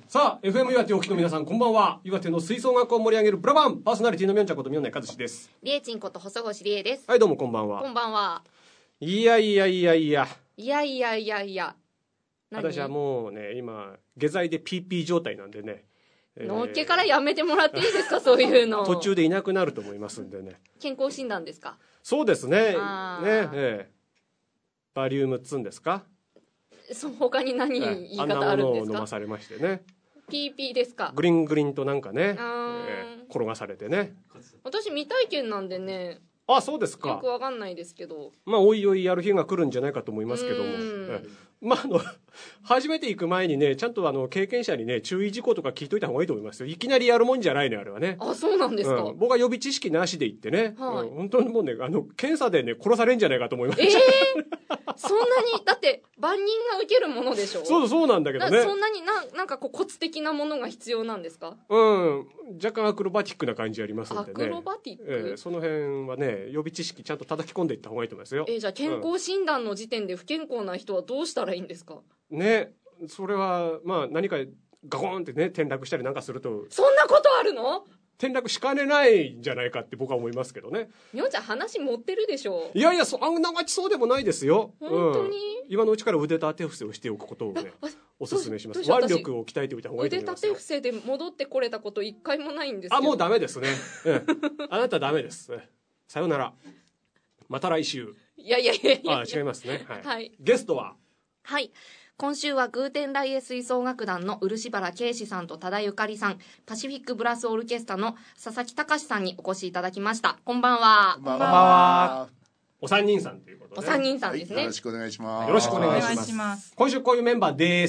さあ FM 岩手お聞きの皆さんこんばんは。岩手の吹奏楽を盛り上げるブラバンパーソナリティのみょんちゃんことみょんな和志です。 りえちんこと細越りえです。 はいどうもこんばんは。 こんばんは。 いやいやいやいやいやいやいやいや私はもうね今下剤で PP 状態なんでね、 のっけからやめてもらっていいですかそういうの。 途中でいなくなると思いますんでね。 健康診断ですか。 そうですね。 ね、 バリウム2ですか。 そう他に何言い方あるんですか。 あんなものを飲まされましてね。 PP ですか。 グリングリンとなんかね、転がされてね。 私未体験なんでね。 あ、そうですか。 よくわかんないですけど。 まあおいおいやる日が来るんじゃないかと思いますけども。まあ初めて行く前にねちゃんと経験者にね注意事項とか聞いといた方がいいと思いますよ。いきなりやるもんじゃないねあれはね。 あ、そうなんですか。 僕は予備知識なしで行ってね、本当にもうね検査でね殺されんじゃないかと思いました。 そんなにだって万人が受けるものでしょ。 そうなんだけどね。 そんなになんかこうコツ的なものが必要なんですか。 若干アクロバティックな感じありますんでね。 アクロバティック、 その辺はね予備知識ちゃんと叩き込んでいった方がいいと思いますよ。 じゃあ健康診断の時点で不健康な人はどうしたらいいんですか。 ね、それはまあ何かガコンってね転落したりなんかすると。 そんなことあるの。 転落しかねないんじゃないかって僕は思いますけどね。 みょんちゃん話持ってるでしょ。 いやいやあんながちそうでもないですよ。 本当に、 今のうちから腕立て伏せをしておくことをねおすすめします。腕力を鍛えておいた方がいいと思いますよ。 腕立て伏せで戻ってこれたこと一回もないんですけど。 もうダメですね。あなたダメです。さよなら。また来週。 いや違いますね。 はい。 ゲストは今週はグーテンライエ吹奏楽団の漆原啓士さんと多田ゆかりさん、パシフィックブラスオルケストラの佐々木隆さんにお越しいただきました。こんばんは。 こんばんは。 お三人さんということで、 お三人さんですね、 よろしくお願いします。 よろしくお願いします。今週こういうメンバーです。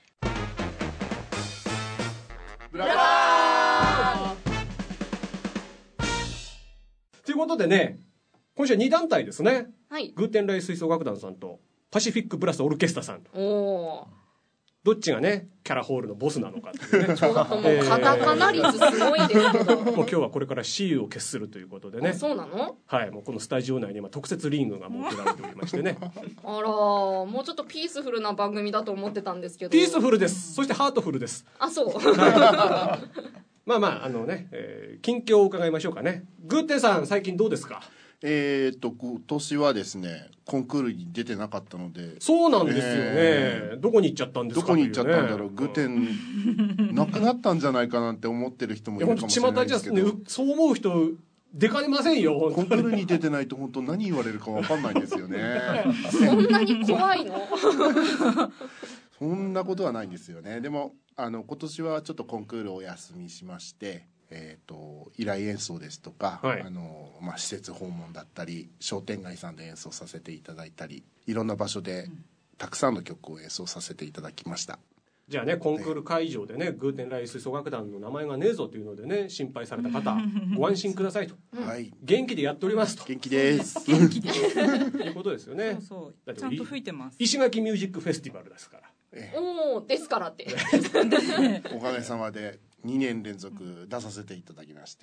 ブラバーということでね、今週は2団体ですね。グーテンライ吹奏楽団さんとパシフィックブラスオルケストラさん。どっちがねキャラホールのボスなのかっていうね。 もうカタカナ率すごいですけどもう今日はこれから雌雄を決するということでね。 そうなの。 はい、もうこのスタジオ内に今特設リングが設けられておりましてね。 あらもうちょっとピースフルな番組だと思ってたんですけど。 ピースフルです。そしてハートフルです。 そう、 まあ近況を伺いましょうかね。グーテンさん最近どうですか。 今年はですねコンクールに出てなかったので。 そうなんですよね、どこに行っちゃったんですか。 どこに行っちゃったんだろう、グーテンなくなったんじゃないかなって思ってる人もいるかもしれないですけど、 そう思う人出かねませんよ。 コンクールに出てないと本当何言われるか分かんないんですよね。 そんなに怖いの。 そんなことはないんですよね。でも今年はちょっとコンクールをお休みしまして、依頼演奏ですとか、施設訪問だったり商店街さんで演奏させていただいたり、いろんな場所でたくさんの曲を演奏させていただきました。 じゃあねコンクール会場でねグーテンライ吹奏楽団の名前がねえぞというのでね心配された方ご安心くださいと、元気でやっておりますと。 元気です元気でいうことですよね。 そうちゃんと吹いてます。 石垣ミュージックフェスティバルですから。 ですからっておかげさまで2年連続出させていただきまして。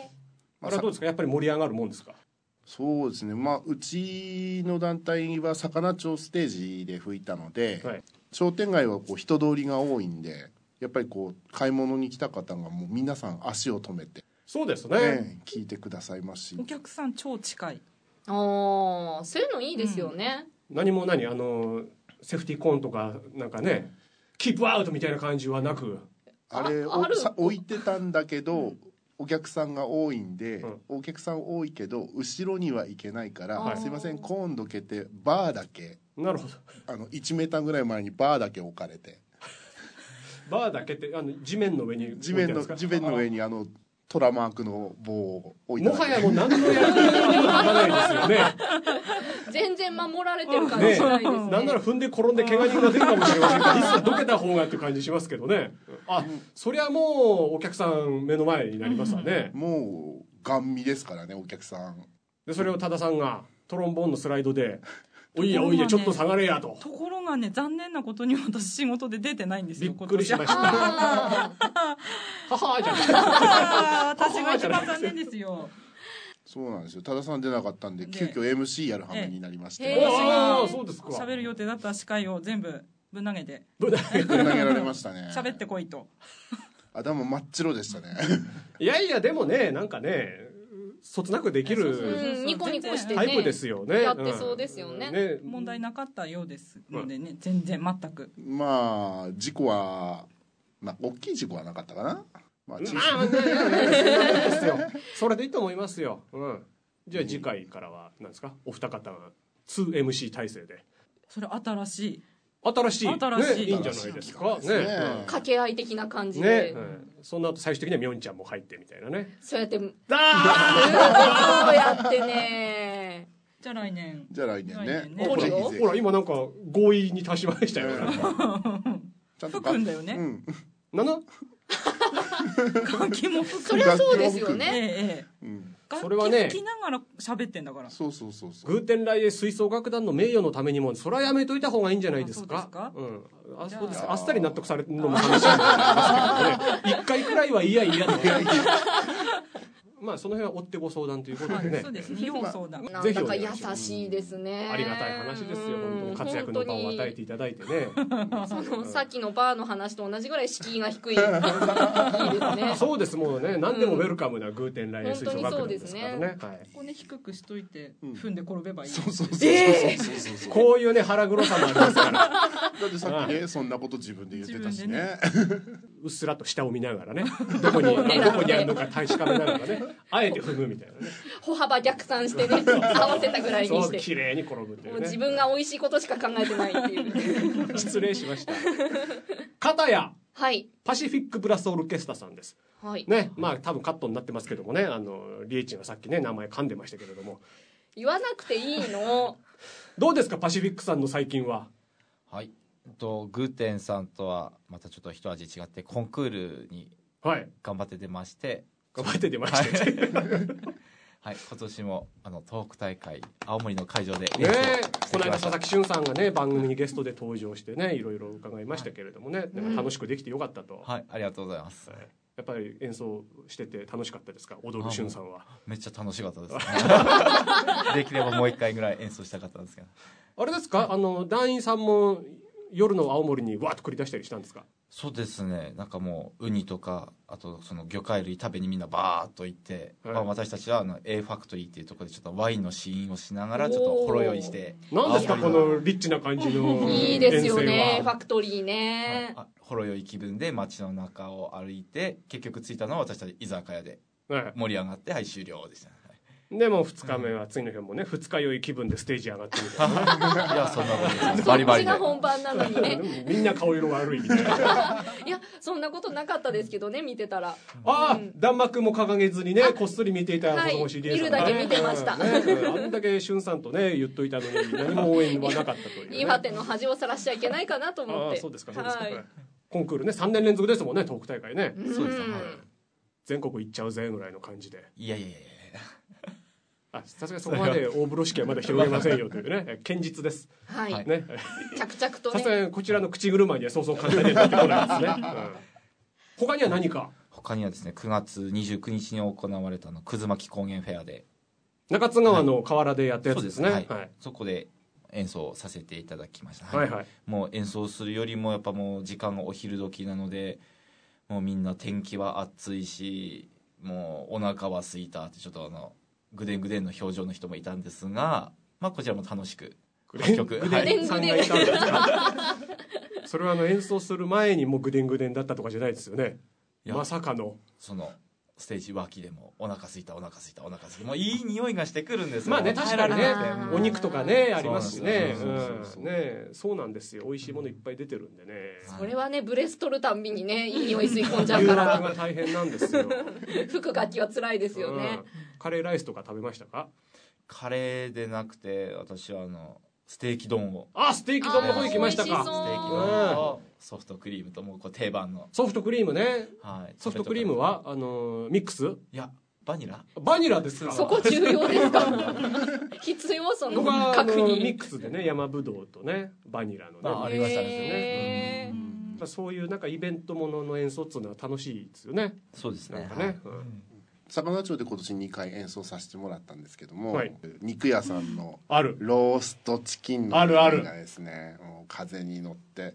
あれはどうですか、やっぱり盛り上がるもんですか。 そうですね、うちの団体は魚町ステージで吹いたので、商店街は人通りが多いんで、やっぱり買い物に来た方がもう皆さん足を止めて、 そうですね、 聞いてくださいますし、 お客さん超近い。 そういうのいいですよね。 何もセーフティーコーンとかなんかねキープアウトみたいな感じはなく、 あれ置いてたんだけど、お客さんが多いんで、お客さん多いけど後ろには行けないから、すいませんコーンどけてバーだけ、 なるほど、 1メーターぐらい前にバーだけ置かれて、 バーだけって地面の上に地面の上にトラマークの棒を置いて、 もはやもう何のやり方にもならないですよね。 全然守られてる感じしないですね。 なんなら踏んで転んで怪我人が出るかもしれませんから、いっそどけた方がっていう感じしますけどね。そりゃもうお客さん目の前になりますわね。 もうガン見ですからね、お客さんで。それを多田さんがトロンボーンのスライドでおいやおいやちょっと下がれやと。 ところがね、残念なことに私仕事で出てないんですよ。 びっくりしました。ははじゃない。 私が一番残念ですよ。 そうなんですよ、多田さん出なかったんで急遽 MC やる羽目になりまして、 そうですか。 喋る予定だった司会を全部ぶん投げてぶん投げられましたね。 喋ってこいと。 頭真っ白でしたね。 いやいやでもね、なんかね、そつなくできるニコニコしてね、 タイプですよね。 やってそうですよね。 問題なかったようですのでね、全然全く。 まあ事故は、大きい事故はなかったかな。 それでいいと思いますよ。じゃあ次回からは何ですか、お二方が 2MC 体制で。 それ新しいいいんじゃないですかね。 掛け合い的な感じで、 その後最終的にはみょんちゃんも入ってみたいなね。 そうやってそうやってね。 じゃあ来年ね。 ほら今なんか合意に達しましたよ。 ちゃんと吹くんだよね。 なんだ。 楽器も吹く。 それはそうですよね。 それはね、 吹きながら喋ってんだから。 そう。 グーテンライエ吹奏楽団の名誉のためにもそれはやめといた方がいいんじゃないですか。そうですか。あっさり納得されるのも楽しいんですけどね。一回くらいは嫌と。その辺は追ってご相談ということでね。 そうですね。要相談。 なんだか優しいですね。 ありがたい話ですよ。本当に活躍の場を与えていただいてね。 さっきのバーの話と同じぐらい敷居が低い。いいですね。 そうです、もうね、何でもウェルカムなグーテンライエ吹奏楽団ですからね。 ここね低くしといて踏んで転べばいい。 そう。 こういうね腹黒さもありますから。だってさっきね、そんなこと自分で言ってたしね。 うっすらと下を見ながらね、どこにあるのか確かめながらね、あえて踏むみたいなね。 歩幅逆算してね、合わせたぐらいにして。 綺麗に転ぶっていうね。 自分が美味しいことしか考えてないっていう。 失礼しました。片やパシフィックブラスオルケストラさんです。ね、多分カットになってますけどもね、リエイチがさっきね名前噛んでましたけれども。 言わなくていいの。 どうですかパシフィックさんの最近は。 グーテンさんとはまたちょっと一味違ってコンクールに頑張って出まして、 頑張って出まして今年も東北大会青森の会場でこの間佐々木俊さんがね番組にゲストで登場してね、いろいろ伺いましたけれどもね、楽しくできてよかったと。 ありがとうございます。 やっぱり演奏してて楽しかったですか、踊る俊さんは。 めっちゃ楽しかったですね。できればもう一回ぐらい演奏したかったんですけど。 あれですか、団員さんも夜の青森にわーっと繰り出したりしたんですか。 そうですね、なんかもうウニとかあとその魚介類食べにみんなバーっと行って、私たちはAファクトリーっていうところでちょっとワインの試飲をしながらちょっとほろ酔いして。 何ですかこのリッチな感じのいいですよね、ファクトリーね。 ほろ酔い気分で街の中を歩いて、結局着いたのは私たち居酒屋で盛り上がって終了でした。 でも2日目は次の日もね、二日酔い気分でステージ上がってみたいな、 いやそんなことです。バリバリで。 そっちが本番なのにね。 みんな顔色悪いみたいな。 いやそんなことなかったですけどね、見てたら。 弾幕も掲げずにね、こっそり見ていた細越理恵さん、 見るだけ見てました。 あんだけ俊さんとね言っといたのに何も応援はなかったという、 岩手の恥をさらしちゃいけないかなと思って。 そうですか。コンクールね3年連続ですもんね、東北大会ね。 そうです。 全国行っちゃうぜぐらいの感じで。 いやさすがにそこまで大風呂敷はまだ広げませんよというね、堅実です。 ね、着々とね。 さすがにこちらの口車にはそうそう簡単に出てこないですね。他には何か。 他にはですね、9月29日に行われた葛巻高原フェアで中津川の河原でやったやつですね。 そこで演奏させていただきました。もう演奏するよりもやっぱもう時間がお昼時なので、もうみんな天気は暑いし、もうお腹は空いたってちょっとグデングデンの表情の人もいたんですが、こちらも楽しくグデングデンさんがいたんですか。それは演奏する前にもうグデングデンだったとかじゃないですよね。まさかのそのステージ脇でもお腹すいたもういい匂いがしてくるんですよ。 確かにね、お肉とかねありますしね。そうなんですよ、美味しいものいっぱい出てるんでね。 それはね、ブレス取るたんびにね、いい匂い吸い込んじゃうから誘惑が大変なんですよ。 吹く楽器は辛いですよね。 カレーライスとか食べましたか。 カレーでなくて、私はステーキ丼を。 ステーキ丼の方行きましたか。ステーキ丼とソフトクリームと、もう定番のソフトクリームね。ソフトクリームはミックス。 いやバニラですか。 そこ重要ですか。必要その確認。 ミックスでね、山ぶどうとねバニラのねありましたね。 そういうなんかイベントものの演奏っていうのは楽しいですよね。 そうですね。 坂川町で今年2回演奏させてもらったんですけども、肉屋さんのローストチキンのがですね、もう風に乗って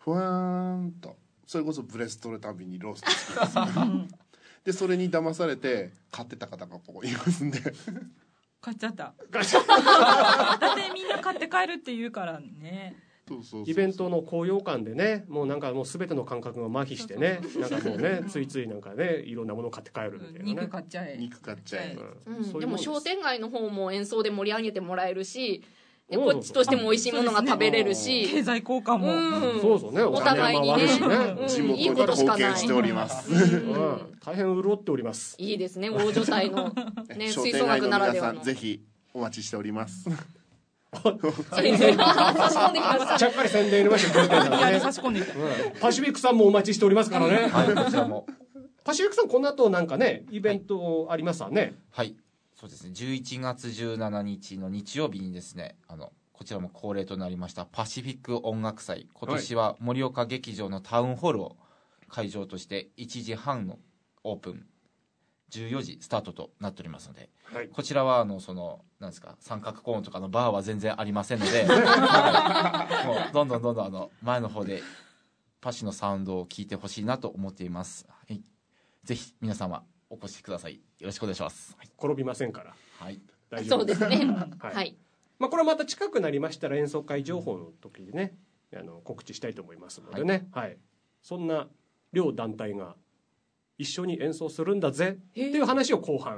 ふわーんと、それこそブレス取るたびにロースト好きですでそれに騙されて買ってた方がここいますんで買っちゃっただってみんな買って帰るって言うからね。 イベントの高揚感でね、もうなんかもう全ての感覚が麻痺してね、なんかもうねついついなんかねいろんなものを買って帰るみたいなね。 肉買っちゃえ、 でも商店街の方も演奏で盛り上げてもらえるし、こっちとしても美味しいものが食べれるし、 経済効果も、 そうそうね、 お互いにね、 地元に貢献しております。 大変潤っております。 いいですね、大所帯のね吹奏楽ならではの。 ぜひお待ちしております。 ちゃっかり宣伝入れましたね。パシフィックさんもお待ちしておりますからね。 こちらも。 パシフィックさんこの後なんかねイベントありますわね。 はい、そうですね。11月17日の日曜日にですね、こちらも恒例となりましたパシフィック音楽祭。今年は盛岡劇場のタウンホールを会場として1時半のオープン、14時スタートとなっておりますので、はい、こちらはなんですか、三角コーンとかのバーは全然ありませんのでもうどんどん前の方でパシのサウンドを聞いてほしいなと思っています、はい、ぜひ皆様お越しください。よろしくお願いします、はい、 転びませんから、 はい、 大丈夫です。そうですねはい、 これはまた近くなりましたら演奏会情報の時にね告知したいと思いますのでね、はい、そんな両団体が一緒に演奏するんだぜっていう話を後半。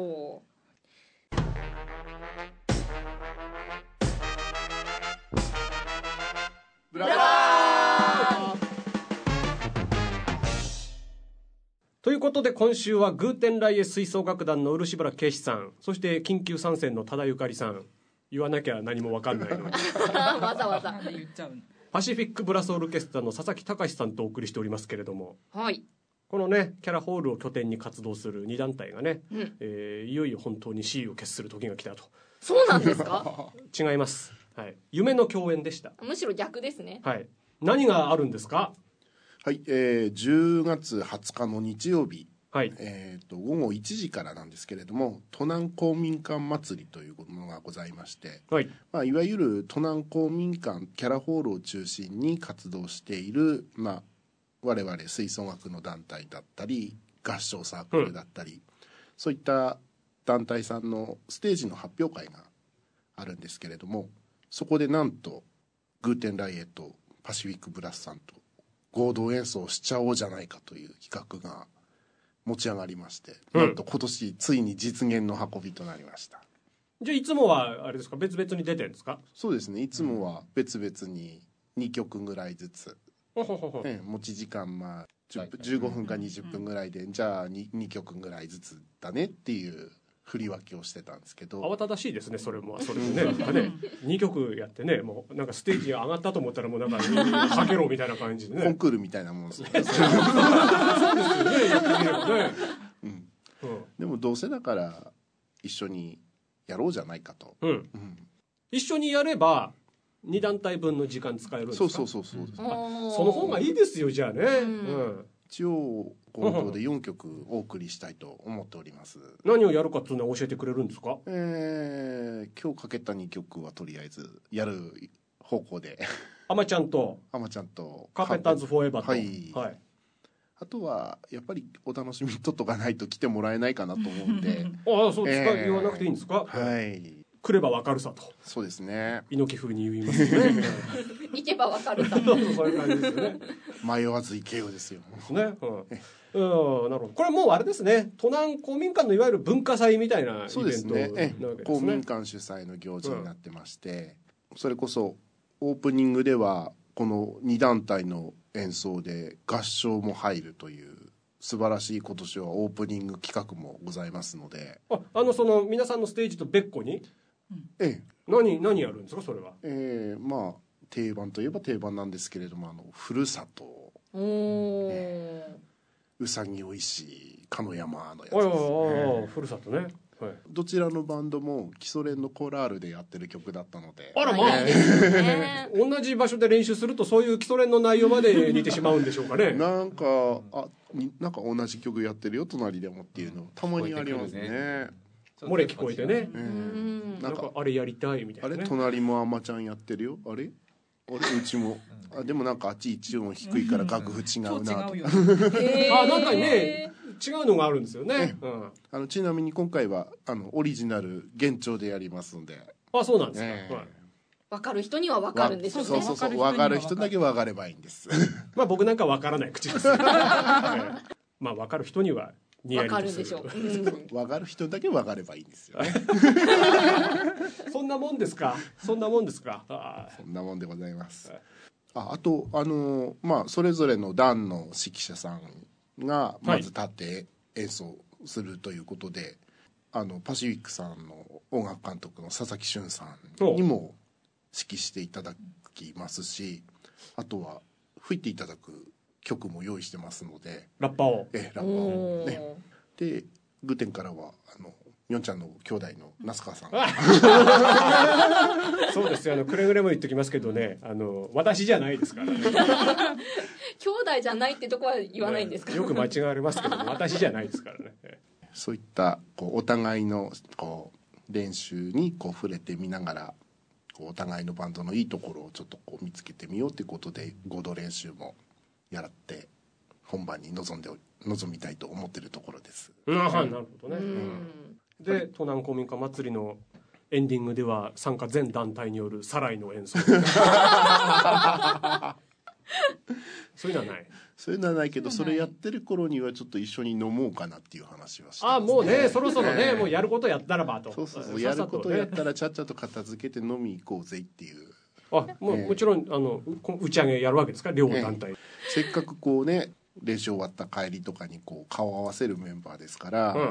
ブラボーということで今週はグーテンライエ吹奏楽団の漆原圭司さん、そして緊急参戦の多田ゆかりさん、言わなきゃ何も分かんないのにわざわざ言っちゃう。 パシフィックブラスオルケストラの佐々木隆さんとお送りしておりますけれども、 はい、 このねキャラホールを拠点に活動する2団体がね、いよいよ本当に雌雄を決する時が来たと。 そうなんですか違います、はい、夢の共演でした。 むしろ逆ですね、 はい、何があるんですか。 はい、10月20日の日曜日、 はい、 午後1時からなんですけれども、都南公民館祭りというものがございまして、 はい、 いわゆる都南公民館キャラホールを中心に活動している、我々吹奏楽の団体だったり合唱サークルだったり、そういった団体さんのステージの発表会があるんですけれども、そこでなんとグーテンライエとパシフィックブラスさんと合同演奏しちゃおうじゃないかという企画が持ち上がりまして、なんと今年ついに実現の運びとなりました。 じゃあいつもはあれですか、別々に出てるんですか。 そうですね、いつもは別々に2曲ぐらいずつ、持ち時間15分か20分ぐらいで、じゃあ 2曲ぐらいずつだねっていう振り分けをしてたんですけど、 慌ただしいですね。それもそれでね2曲やってね、もうなんかステージ上がったと思ったらもうなんかかけろみたいな感じでね、 コンクールみたいなもんですねそうですよね、やってみればね、 でもどうせだから一緒にやろうじゃないかと、 一緒にやれば2団体分の時間使えるんですか。 そうその方がいいですよ。じゃあね、 一応合同で4曲お送りしたいと思っております。 何をやるかっていうのは教えてくれるんですか。 今日かけた2曲はとりあえずやる方向でアマちゃんとカーペンターズフォーエバーと、 はい、あとはやっぱりお楽しみとっとかないと来てもらえないかなと思うんでそうですか、言わなくていいんですか。 はい、 来ればわかるさと。そうですね、 猪木風に言いますよね行けばわかるさそういう感じですよね。 迷わず行けようですよね、なるほど。これもうあれですね、都南公民館のいわゆる文化祭みたいなイベントなわけですね。 公民館主催の行事になってまして、それこそオープニングではこの2団体の演奏で合唱も入るという素晴らしい、今年はオープニング企画もございますので、 その皆さんのステージと別個に、何やるんですかそれは。 定番といえば定番なんですけれども、ふるさと、うさぎおいしいかの山のやつですね。 ふるさとね、 どちらのバンドも基礎練のコーラールでやってる曲だったので、 同じ場所で練習するとそういう基礎練の内容まで似てしまうんでしょうかね。 なんか同じ曲やってるよ隣でもっていうのたまにありますね。 漏れ聞こえてね、なんかあれやりたいみたいな、 あれ隣もあまちゃんやってるよ、あれうちもでもなんかあっち一音低いから楽譜違うなと、 なんかね違うのがあるんですよね、 ちなみに今回はオリジナル原調でやりますんで。 そうなんですか、 分かる人には分かるんですよね。 そう分かる人だけ分かればいいんです僕なんか分からない口です分かる人にはニヤリとする。 分かるでしょう、 分かる人だけ分かればいいんですよねそんなもんですか。そんなもんでございます。 あとそれぞれの団の指揮者さんがまず立って演奏するということで、パシフィックさんの音楽監督の佐々木俊さんにも指揮していただきますし、あとは吹いていただく曲も用意してますので、 ラッパをね。でグーテンからはヨンちゃんの兄弟の那須川さんそうですよ、くれぐれも言っときますけどね、私じゃないですからね兄弟じゃないってとこは言わないんですか、 よく間違われますけど私じゃないですからねそういったお互いの練習に触れてみながら、お互いのバンドのいいところをちょっと見つけてみようということで合同練習もやって本番に臨みたいと思っているところです。 なるほどね。で都南公民館祭りのエンディングでは参加全団体によるサライの演奏そういうのはない。 そういうのはないけど、それやってる頃にはちょっと一緒に飲もうかなっていう話はしてます、もうねそろそろね、もうやることやったらばと。 そうやることやったらちゃっちゃと片付けて飲み行こうぜっていう。 もちろん打ち上げやるわけですか、両団体、 せっかく練習終わった帰りとかに顔を合わせるメンバーですから、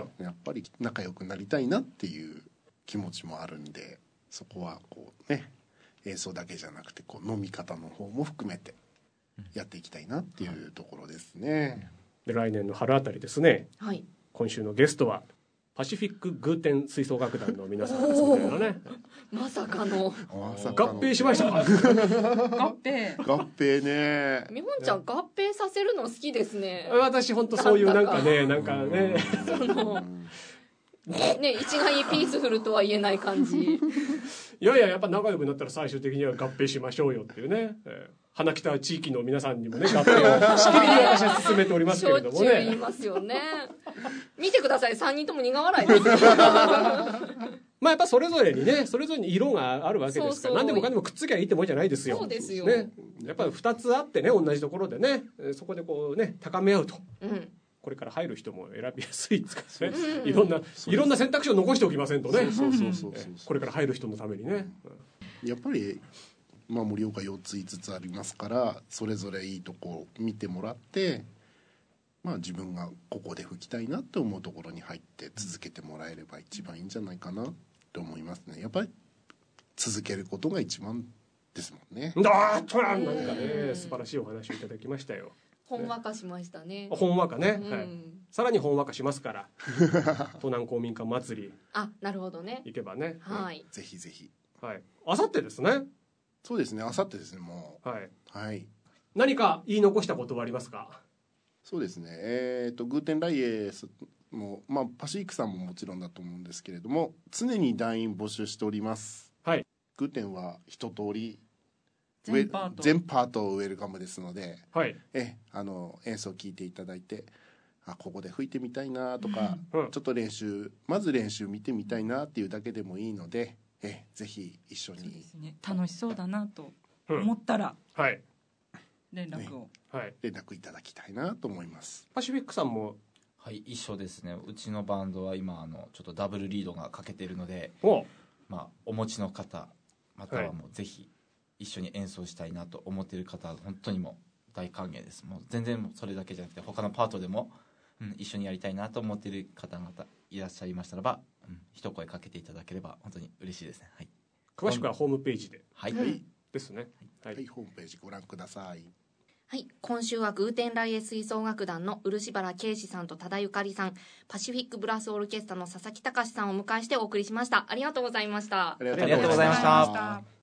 やっぱり仲良くなりたいなっていう気持ちもあるんで、そこは演奏だけじゃなくて飲み方の方も含めてやっていきたいなっていうところですね。 で来年の春あたりですね、今週のゲストはパシフィックグーテン吹奏楽団の皆さんですみたいなね。 まさかの合併しましたか合併ね。 みほんちゃん合併させるの好きですね。 私本当そういうなんかね一概にピースフルとは言えない感じ。 いややっぱ仲良くなったら最終的には合併しましょうよっていうね、花北地域の皆さんにもね合併をしきりに私は進めておりますけれどもね。 しょっちゅう言いますよね。見てください、3人とも苦笑いですよやっぱそれぞれに色があるわけですから、何でもかんでもくっつきゃいいってもんじゃないですよ。 そうですよ、 ね、やっぱり2つあってね、同じところでね、そこで高め合うと、これから入る人も選びやすいですからね、いろんな選択肢を残しておきませんとね、これから入る人のためにね、 やっぱり盛岡4つ5つありますから、それぞれいいとこを見てもらって、自分がここで吹きたいなって思うところに入って続けてもらえれば一番いいんじゃないかなって思いますね。やっぱり続けることが一番ですもんね。 なんかね素晴らしいお話をいただきましたよ。 ほんわかしましたね。 ほんわかね、さらにほんわかしますから都南公民館祭り、 なるほどね、 行けばね、 ぜひぜひ。 あさってですね。 そうですね、あさってですね。もう何か言い残したことはありますか。 そうですね、グーテンライエも、パシフィックさんももちろんだと思うんですけれども、常に団員募集しております。グーテンは一通り全パートウェルカムですので、演奏を聴いていただいて、ここで吹いてみたいなとか、ちょっとまず練習見てみたいなっていうだけでもいいので、ぜひ一緒に、 楽しそうだなと思ったら、連絡いただきたいなと思います。 パシフィックさんも一緒ですね。うちのバンドは今ちょっとダブルリードが欠けているので、お持ちの方またはもうぜひ一緒に演奏したいなと思っている方は本当にもう大歓迎です。もう全然それだけじゃなくて他のパートでも、一緒にやりたいなと思っている方々いらっしゃいましたらば、一声かけていただければ本当に嬉しいですね。 詳しくはホームページでですね。 ホームページご覧ください。 今週はグーテンライエ吹奏楽団の漆原啓士さんと多田ゆかりさん、パシフィックブラスオルケストラの佐々木隆さんをお迎えしてお送りしました。ありがとうございました。 ありがとうございました。